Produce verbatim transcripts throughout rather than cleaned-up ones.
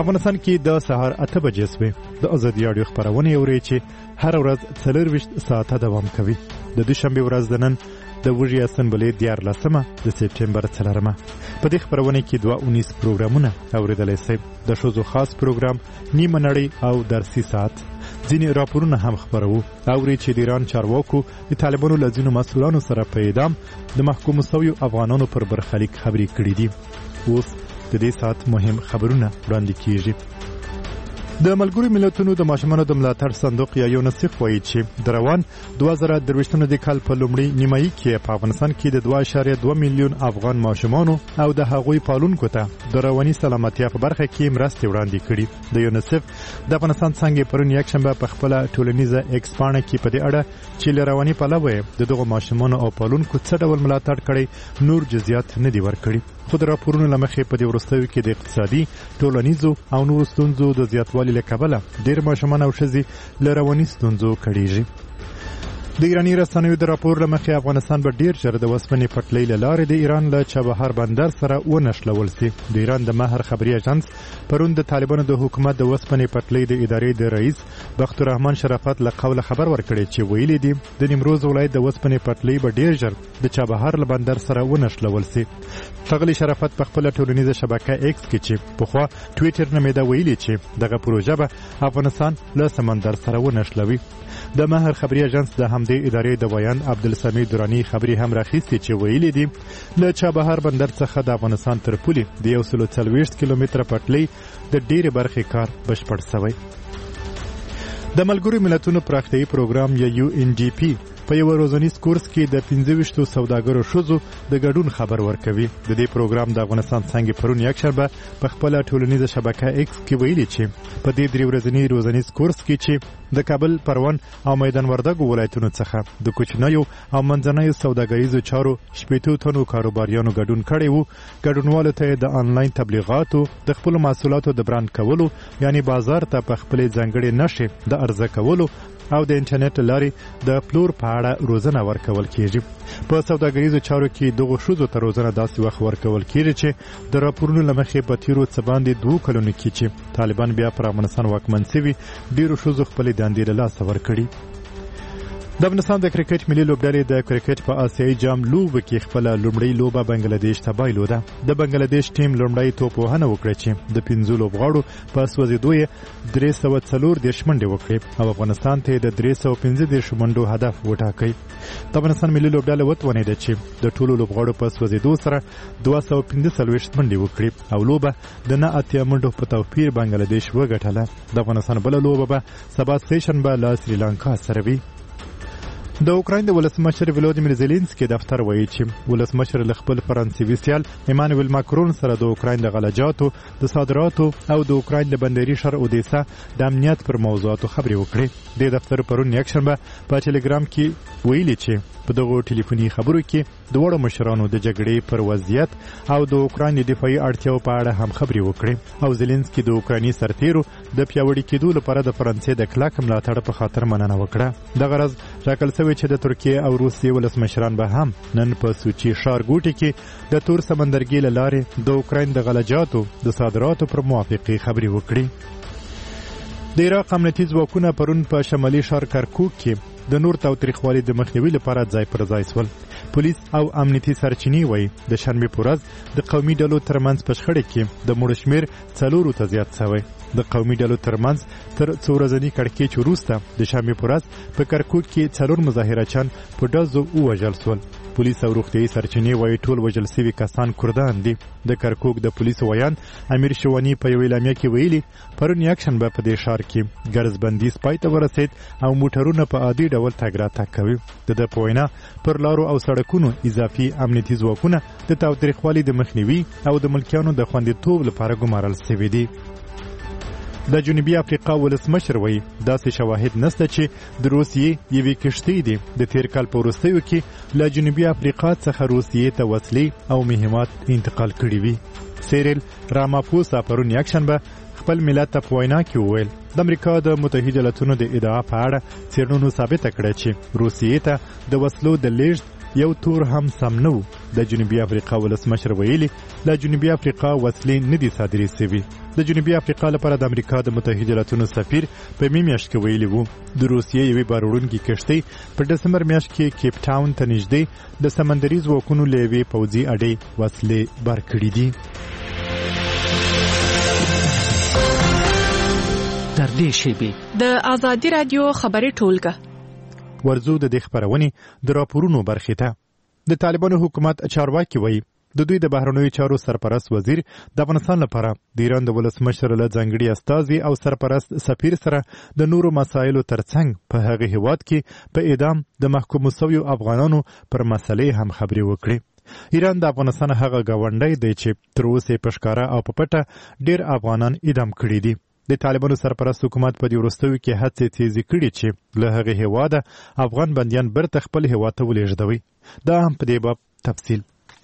افغانستان کې د سهار اته بجې سوې د ازادي راډیو خپرونه اوري چې هر ورځ څلورویشت ساعته دوام کوي. د دوشنبه ورځ د نن د وژي اسمبلی دیارلسمه د سپټمبر څلورمه. په دې خپرونه کې دوه اونیس پروګرامونه اوریدلای شئ. د ښځو خاص پروګرام نیمه نړۍ او درسي ساعت. ځینې راپورونه هم خپرو. اوري چې د ایران چارواکو د طالبانو له ځینو مسؤلانو سره په اعدام د محکوم شویو افغانانو پر برخلیک خبرې کړې دي. اوس د دې ساعت مهم خبرونه وړاندې کیږي. د ملګرو ملتونو د ماشومانو د ملاتړ صندوق یا یونیسف وایي چې د روان دوه زره درویشتم د کال په لومړي نیمایي کې په افغانستان کې د دوه اعشاریه دوه میلیون افغان ماشومانو او د هغوی پالونکو ته د رواني سلامتیا په برخه کې مرستې وړاندې کړي. د یونیسف د افغانستان څنګه پرون یکشنبه په خپل ټولنیزه ایکس پاڼه کې په دې اړه چې له رواني پلوه د دغو ماشومانو او پالونکو څه ډول ملاتړ کړي نور جزئیات نه دي ورکړي. خو د راپورونو له مخې په دې وروستیو کې د اقتصادي، ټولنیزو او نورو ستونزو د زیاتوالي له کبله ډېر ماشومان او ښځې له رواني ستونزو کړېږي. د ایراني رسنیو د راپور له مخې افغانستان به ډېر ژر د وسپنې پټلۍ له لارې د ایران له چابهار بندر سره ونښلول شي. د ایران د مهر خبري اژانس پرون د طالبانو د حکومت د وسپنې پټلۍ د ادارې د رئیس بختالرحمن شرافت له قوله خبر ورکړی چې ویلي دي د نیمروز ولایت د وسپنې پټلۍ به ډېر ژر د چابهار له بندر سره ونښلول شي. ښاغلي شرافت په خپله ټولنیزه شبکه ایکس کې چې پخوا ټویټر نومېده ویلي چې دغه پروژه به افغانستان له سمندر سره ونښلوي. د مهر خبري اژانس د همدې ادارې د ویان عبدالسمیع درانی خبري هم راخیستې چې ویلي دي له چابهار بندر څخه د افغانستان تر پولې د یو سل څلوېښت کیلومتره پټلۍ د ډېرې برخې کار بشپړ شوی. د ملګرو ملتونو پراختیایي پروګرام یا یو ان ډي پی په یو روزنیز کورس کې د پنځه ویشتو سوداګرو ښځو د ګډون خبر ورکوي. د دې پروګرام د افغانستان څنګه پرون یکشنبه په خپله ټولنیزه شبکه ایکس کې ویلي چې په دې درې ورځني روزنیز کورس کې چې د کابل، پروان او میدان وردګو ولایتونو څخه د کوچنیو او منځنیو سوداګریزو چارو شپېتو تنو کاروباریانو ګډون کړی وو. ګډونوالو ته د آنلاین تبلیغاتو د خپلو محصولاتو د برانډ کولو یعنی بازار ته په خپلې ځانګړې نښې د عرضه کولو او د انټرنیټ لارې د پلور په اړه روزنه ورکول کیږي. په سوداګریزو چارو کې دغو ښځو ته روزنه داسې وخت ورکول کیږي چې د راپورونو له مخې په تیرو څه باندې دوو کلونو کې چې طالبان بیا پر افغانستان واکمن سوي ډېرو ښځو خپلې دندې له لاسه ورکړي. د افغانستان د کرکټ ملي لوبډلې د کرکټ په آسیایي جام لوبه کې خپل لومړی لوبه بنگلاديش ته بایلوده. د بنگلاديش ټیم لومړی توپوهنه وکړه چې د پنځو لوبغاړو په سوځېدو یې درې سوه څلور دېرش منډې وکړې او افغانستان ته د درې سوه پنځه دېرش منډو هدف وټاکئ. د افغانستان ملي لوبډله وتوانېده چې د ټولو لوبغاړو په سوځېدو سره دوه سوه پنځه څلوېښت منډې وکړي او لوبه د نه اتیا منډو په توپیر بنگلاديش وګټله. د افغانستان بله لوبه به سبا سېشنبه له سریلانکا سره وي. د اوکراین د ولسمشر ولودیمیر زيلنسکي دفتر وایي چې ولسمشر له خپل فرانسوي سیال ایمانوئل ماکرون سره د اوکراین د غلجاتو، د صادراتو او د اوکراین د بندري شهر اودیسا د امنیت پر موضوعاتو خبرې وکړې. د دفتر پرون یکشنبه په ټلګرام کې ویلي چې په دغو ټلیفوني خبرو کې دواړو مشرانو د جګړې پر وضعیت او د اوکراین د دفاعي اړتیاو په اړه هم خبرې وکړې او زيلنسکي د اوکرایني سرتیرو د پیاوړي کېدو لپاره د فرانسې د کلک ملاتړ په خاطر مننه وکړه. دغه ورځ ټاکل شوې چې د ترکیې او روسیې ولسمشران به هم نن په سوچي ښارګوټي کې د تور سمندرګي له لارې د اوکراین د غلجاتو د صادراتو پر موافقې خبرې وکړي. د عراق امنیتي ځواکونه پرون په شمالي ښار کرکوک کې د نور تاوتریخوالي د مخنیوي لپاره ځای پر ځای سول. پولیس او امنیتي سرچینې وایي د شنبې په ورځ د قومي ډلو ترمنځ په شخړې کې د مړو شمېر څلورو ته زیات شوی. د قومي ډلو ترمنځ تر څو ورځني کړکېچ وروسته د شنبې په ورځ په کرکوک کې څلور مظاهرچیان په ډزو ووژل سول. پولیس او روغتیايي سرچینې وایي ټول وژل سوي کسان کردان دي. د کرکوک د پولیسو ویان امیر شوانی په یو اعلامیه کې ویلي پرون یکشنبه په دې ښار کې ګرځبندیز پای ته ورسید او موټرونه په عادي ډول تګ راتګ کوي. د ده په وینا پر لارو او سړکونو اضافي امنیتي ځواکونه د تاوتریخوالي د مخنیوي او د ملکیانو د خوندیتوب لپاره ګمارل سوي دي. د جنوبي افریقا ولسمشر وایي داسې شواهد نشته چې د روسیې یوې کښتۍ دي د تیر کال په وروستیو کې له جنوبي افریقا څخه روسیې ته وسلې او مهمات انتقال کړي وي. سیریل راماپوسا پرون یکشنبه خپل ملت ته په وینا کې وویل د امریکا د متحده ایالاتونو د ادعا په اړه څېړنو ثابته کړه چې روسیې ته د وسلو د لیږد یو تور هم سم نه و. د جنوبي افریقا ولسمشر ویلي له جنوبي افریقا وسلې نه دي صادرې سوي. د جنوبي افریقا لپاره د امریکا د متحده ایالاتونو سفیر په می میاشت کې ویلي وو د روسیې یوې باروړونکې کښتۍ په ډسمبر میاشت کې کیپ ټاون ته نږدې د سمندري ځواکونو له یوې پوځي اډې وسلې بار کړي دي. در دې شیبې د آزادي رادیو خبري ټولګه ورزو د دې خبرونې د راپورونو برخې ته. د طالبانو حکومت چارواکي وایي د دوی د بهرنیو چارو سرپرست وزیر د افغانستان لپاره د ایران د ولسمشر له ځانګړي استازي او سرپرست سفیر سره د نورو مسایلو ترڅنګ په هغه هیواد کې په اعدام د محکوم شویو افغانانو پر مسلې هم خبرې وکړي. ایران د افغانستان هغه گاونډی دی چې تر اوسه په ښکارا او په پټه ډیر افغانان اعدام کړي دي. د طالبانو سرپرست حکومت په دې وروستیو کې هڅې تیزې کړي چې له هغه هیواده افغان بندیان بیرته خپل هیواد ته ولېږدوي. دا هم په دې باب تفصیل.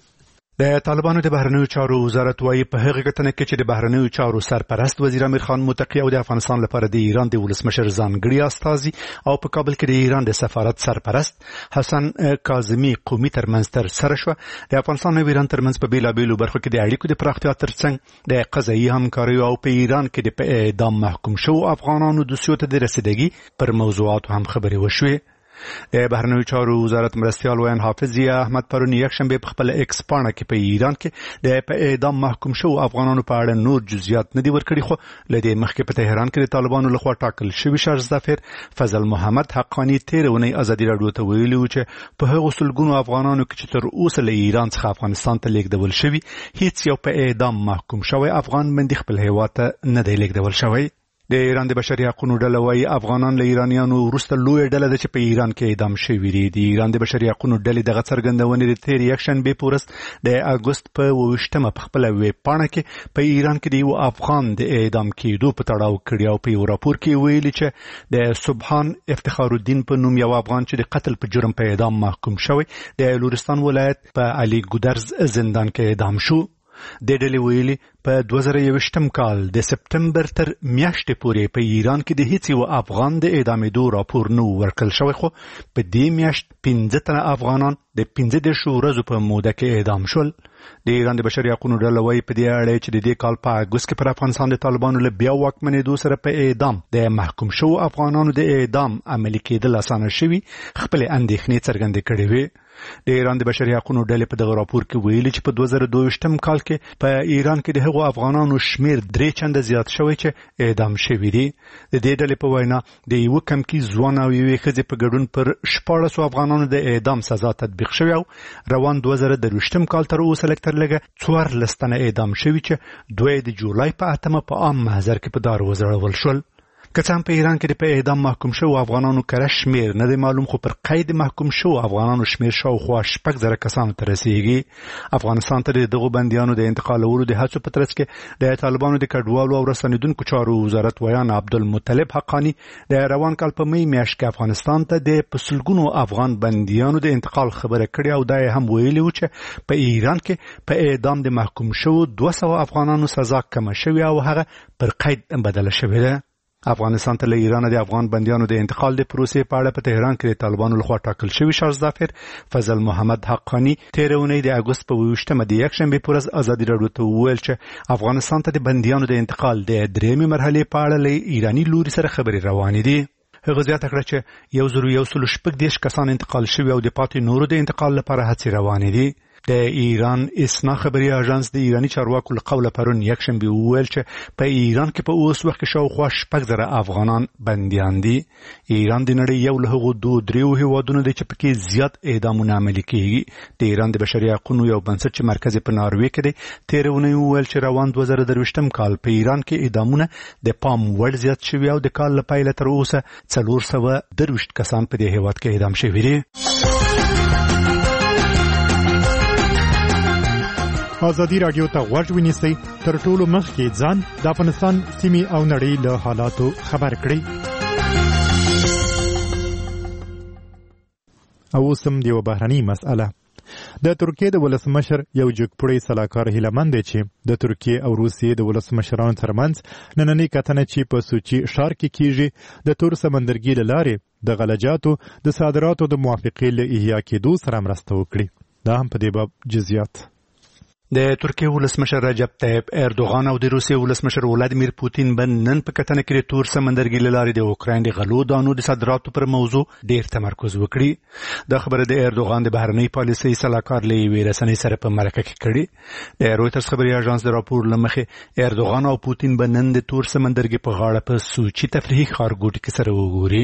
د طالبانو د بهرنیو چارو وزارت وايي په هغه کتنه کې چې د بهرنیو چارو سرپرست وزیر امیر خان متقی او د افغانستان لپاره د ایران د ولسمشر ځانګړي استازي او په کابل کې د ایران د سفارت سرپرست حسن کاظمی قومي ترمنځ تر سره شو. د افغانستان او ایران ترمنځ په بیلابیلو برخو کې د اړیکو د پراختیا ترڅنګ د قضایي همکارۍ او په ایران کې د اعدام محکوم شو افغانانو د دوسیو ته د رسیدګي پر موضوعاتو هم خبرې وشوې. د بهرنیو چارو وزارت مرستیال ویان حافظ ضیا احمد پرون یکشنبه په خپل ایکس پاڼه کې په ایران کې د په اعدام محکوم شو افغانانو په اړه نور جزئیات نه دی ورکړي، خو لدې مخکې په تهران کې د طالبانو لخوا ټاکل شوی شهرزفر فضل محمد حقانی تیرونی ازادي رادیو ته ویلي و چې په هغو سلګونو افغانانو کې چې تر اوسه له ایران څخه افغانستان ته لیږدول شوي هیڅ یو په اعدام محکوم شوی افغان بندي خپل هیواد ته نه دی لیږدول شوی. د ایران د بشري حقوقو ډله وايي افغانان له ایرانیانو وروسته لوی ډله ده چې په ایران کې اعدام شوي دي. د ایران د بشري حقوقو ډلې دغه څرګندونې د تیر یکشنبه په ورځ د اګوست په اوویشتمه په خپله ویب پاڼه کې په ایران کې د یو افغان د اعدام کېدو په تړاو کړي او په یو راپور کې ویلي چې د سبحان افتخار الدین په نوم یو افغان چې د قتل په جرم په اعدام محکوم شوی د لورستان ولایت په علي ګودرز زندان کې اعدام شو. د ډلې ویلي په دوه زره یوویشتم کال د سپتمبر تر میاشتې پورې په ایران کې د هیڅ یو افغان د اعدامېدو راپور نه ورکړل شوی، خو په دې میاشت پنځه تنه افغانان د پنځه دېرشو ورځو په موده کې اعدام شول. د ایران د بشري حقوقو ډله وايي په دې اړه چې د دې کال په اګوست کې پر افغانستان د طالبانو له بیا واکمنېدو سره په اعدام د محکوم شوو افغانانو د اعدام عملي کېدل اسانه شوي خپلې اندېښنې څرګندې کړې وې. د ایران د بشري حقوقو ډلې په دغه راپور کې ویلي چې په دوه زره دوه کال کې په ایران کې د هغو افغانانو شمیر درې چنده زیات شوی چې اعدام شوي دي. د دې ډلې په وینا د یو کمکی ځوان او یوې ښځې په ګډون پر شپاړسو افغانانو د اعدام سزا تطبیق شوی او روان دوه زره درویشتم کال تر اوسه لږ تر لږه څوارلس تنه اعدام شوي چې دوی د جولای په اتمه په عام محضر کې په دار وځړول شول. که څه هم په ایران کې د په اعدام محکوم شوو افغانانو کره شمیر نه دی معلوم، خو پر قید محکوم شوو افغانانو شمیر شاوخوا شپږ زره کسانو ته رسیږي. افغانستان ته د دغو بندیانو د انتقالولو د هڅو په ترڅ کې د طالبانو د کډوالو او رسنیدونکو چارو وزارت ویان عبدالمطلب حقانی د روان کال په می میاشت کې افغانستان ته د پسلګونو افغان بندیانو د انتقال خبره کړې او دا هم ویلي و چې په ایران کې په اعدام د محکوم شوو دوه سوه افغانانو سزا کمه شوې او هغه پر قید بدله شوې ده. افغانستان ته له ایران د افغان بندیانو د انتقال د پروسې په اړه په تهران کې د طالبانو لخوا ټاکل شوی شهرزفر فضل محمد حقانی تیر اونۍ د اګوست په اوویشتمه د یکشنبې په ورځ ازادي راډیو ته وویل چې افغانستان ته د بندیانو د انتقال د درېیمې مرحلې په اړه له ایراني لوري سره خبرې روانې دي. هغه زیاته کړه چې یو زرو یو سلو شپږ دېرش کسان انتقال شوي او د پاتې نورو د انتقال لپاره هڅې روانې دي. د ایران اسنا خبري اژانس د ایرانی چارواکو له قوله پرون یکشنبه وویل چې په ایران کې په اوس وخت کې شاوخوا شپږ زره افغانان بندیان دي. ایران د نړۍ یو له هغو دوه دریو هیوادونو دی چې پکې زیات اعدامونه عملي کیږي. د ایران د بشري حقوقو یو بنسټ چې مرکز په ناروې کې دی تیر اونۍ وویل چې روان دوه زره درویشتم کال په ایران کې اعدامونه د پام وړ زیات شوي او د کال له پیله تر اوسه څلور سوه درویشت کسان په دې هیواد کې اعدام شوي دي. آزادي رادیو ته غوږ ونیسئ، تر ټولو مخکې ځان د افغانستان سیمې او نړۍ له حالاتو خبر کړئ. او اوس هم د یوه بهرنۍ مسئله. د ترکیې د ولسمشر یو جګپړی سلاکار هیلمند دی چې د ترکیې او روسیې د ولسمشرانو ترمنځ نننۍ کتنه چې په سوچي ښار کې کیږي د تور سمندرګي له لارې د غلجاتو د صادراتو د موافقې له احیا کېدو سره مرسته وکړي. دا هم په دې باب جزئیات. د ترکیې ولسمشر رجب طیب اردوغان او د روسیې ولسمشر ولادیمیر پوتین به نن په کتنه کې د تور سمندرګي له لارې د اوکراین د غلو دانو د صادراتو پر موضوع ډیر تمرکز وکړي. دا خبره د اردوغان د بهرنۍ پالیسۍ سلاکار له یوې رسنۍ سره په مرکه کې کړې. د رویټرز خبري اژانس د راپور له مخې اردوغان او پوتین به نن د تور سمندرګي په غاړه په سوچي تفریحي ښارګوټي کې سره وګوري.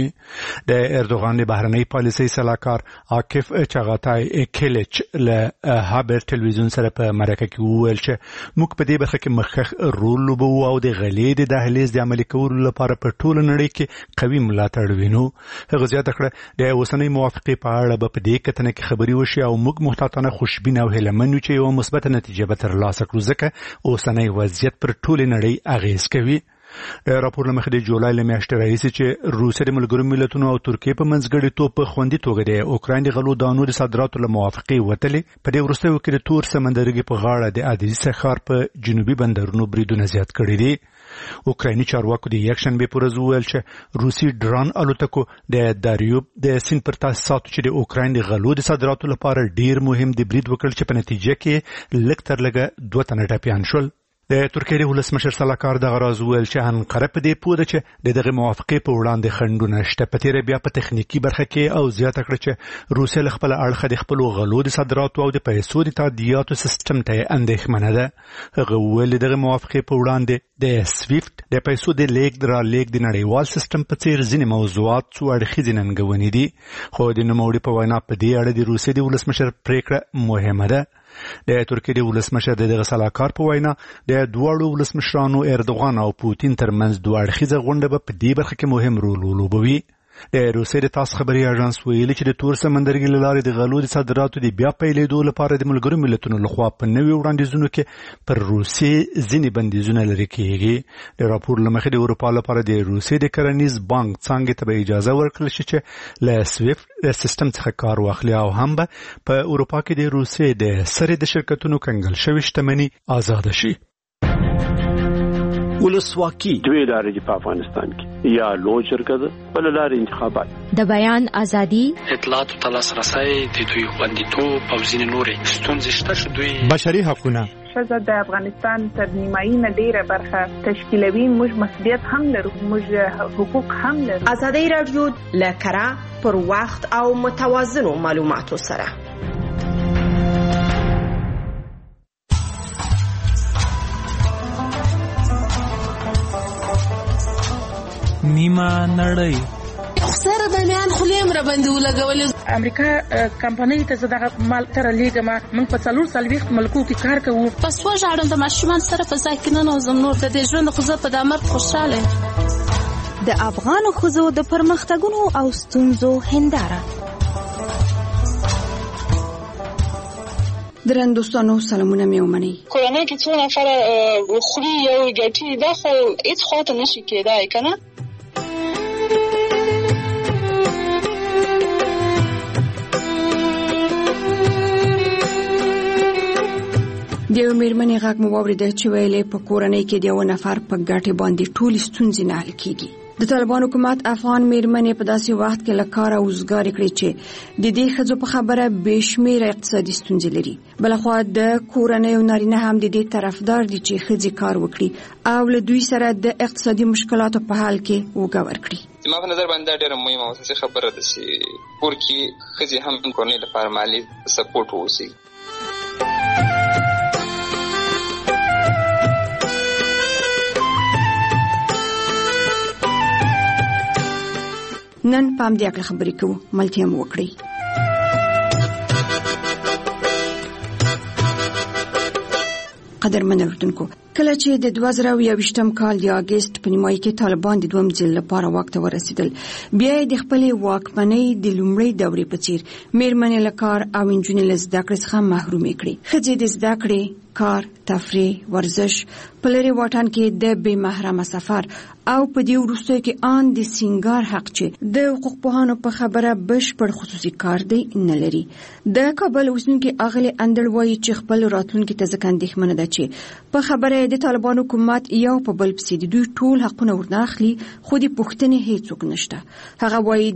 د اردوغان د بهرنۍ پالیسۍ سلاکار عاکف چغاتای کلیچ له هابر ټلویزیون سره په مرکه کې وویل چې موږ په دې برخه کې مخکښ رول لوبوو او د غلې د دهلیز د عملي کولو لپاره په ټوله نړۍ کې قوي ملاتړ وینو. هغه زیاته کړه د اوسنۍ موافقې په اړه به په دې کتنه کې خبرې وشي او موږ محتاطانه خوشبین او هیلمن یو چې یو مثبت نتیجه به ترلاسه کړو ځکه اوسنۍ وضعیت پر ټوله نړۍ اغیز کوي. راپور لمخې د جولای له میاشتې راهیسې چې روسیې د ملګرو ملتونو او ترکیې په منځګړیتوب په خوندي توګه د اوکراین د غلو دانو د صادراتو له موافقې وتلې. په دې وروستیو کې د تور سمندرګي په غاړه د ادریسا ښار په جنوبي بندرونو بریدونه زیات کړي دي. اوکرایني چارواکو د یکشنبې په ورځ وویل چې روسي ډرون الوتکو د داریوب د سیند پر تاسیساتو چې د اوکراین د غلو د صادراتو لپاره ډیر مهم دی برید وکړ چې په نتیجه کې لږ تر لږه دوه تنه ټپیان شول. د ترکیې د ولسمشر سلاکار دغه راز وویل چې انقره په دې پوه ده چې د دغه موافقې په وړاندې خنډونه شته. په تېره بیا په تخنیکي برخه کې او زیاته کړه چې روسیه له خپله اړخه د خپلو غلو د صادراتو او د پیسو د تادیاتو سیستم ته یې اندېښمنه ده. هغه وویل د دغه موافقې په وړاندې د سویفټ د پیسو د لیږد رالېږد د نړیوال سیستم په څېر ځینې موضوعات څو اړخیزې ننګونې دي. خو د نوموړي په وینا په دې اړه د روسیې د ولسمشر پرېکړه مهمه ده. د ترکیې د ولسمشر د دغه سلاکار په وینا د دواړو ولسمشرانو اردوغان او پوتین ترمنځ دوه اړخیزه غونډه به په دې برخه کې مهم رول ولوبوي. د روسیې د تاس خبري اژانس ویلي چې د تور سمندرګي له لارې د غلو د صادراتو د بیا پیلېدو لپاره د ملګرو ملتونو لخوا په نوي وړاندیزونو کې پر روسیې ځینې بندیزونه لرې کېږي. د راپور له مخې د اروپا لپاره د روسیې د کرنیز بانک څانګې ته به اجازه ورکړل شي چې له سویفټ سیستم څخه کار واخلي او هم به په اروپا کې د روسیې د سرې د شرکتونو کنګل شوې شتمني آزاده شي. ولسواکي دوی لارې په افغانستان کې یا لوی شرکت بل لارې انتخابات د بیان ازادي اطلاعات او تلاسرسي د دوی خوندیتوب او ځینې نورې ستونزې شته چې دوی بشري حقوقونه ښځه د افغانستان تر نیمایي نه ډېره برخه تشکیلوي. موږ مسؤلیت هم لرو، موږ حقوق هم لرو. ازادي راډیو له کره پر وخت او متوازنو معلوماتو سره نیمه نړۍ سره د میان خلیم را باندې ولګولې. امریکا کمپنۍ ته زداغه مال تر لیګما موږ په څلور سلويخت ملکو کې کار کوو. پس و ژړم د ماشومان سره په ځای کې نه نوزم نور د دې ژوند خو زه په دامر خوشاله. د افغان خوځو د پرمختګونو او ستونزو هنداره. درن دوستانو سلامونه مې ومنئ. کورنۍ کې څو نفر خوري یو ګټي دا خو هیڅ خواته نشي کېدای کنه. د یو مېرمنې غږ مو واورېده چې ویلې په کورنۍ کې د یو نفر په ګټې باندې ټولې ستونزې نه حل کېږي. د طالبان حکومت افغان مېرمنې په داسې وخت کې له کاره وزګارې کړې چې د دې ښځو په خبره بې شمېره اقتصادي ستونزې لري. بلخوا د کورنۍ او نارینه هم د دې طرفدار دي چې ښځې کار وکړي او له دوی سره د اقتصادي مشکلاتو په حل کې وګه ورکړي. زما په نظر باندې ډېره مهمه او اساسي خبره ده چې کور کې ښځې هم کورنۍ لپاره مالي سپورټ واوسي. نن پام دې اکل خبرې کوو، ملتیا مو وکړئ. قدرمن اورېدونکو، کله چې د دوه زره یوویشتم کال د اګست په نیمایي کې طالبان د دویم ځل لپاره واک ته ورسېدل، بیا یې د خپلې واکمنۍ د لومړۍ دورې په څېر مېرمنې له کار او نجونې له زده کړې څخه محرومې کړې. ښځې د زده کړې، کار، تفریح، ورزش، په لرې واټن کې د بې محرمه سفر او په دې وروستیو کې ان د سینګار حق چې د حقوق پوهانو په خبره بشپړ خصوصي کار دی نه لري. د کابل اوسیدونکي اغلې اندړ وایي چې خپل راتلونکي ته ځکه اندېښمنه ده چې په خبره د طالبانو حکومت یو په بل پسې د دوی ټول حقونه ورنه اخلي، خو د پوښتنې هیڅوک نشته. هغه وایي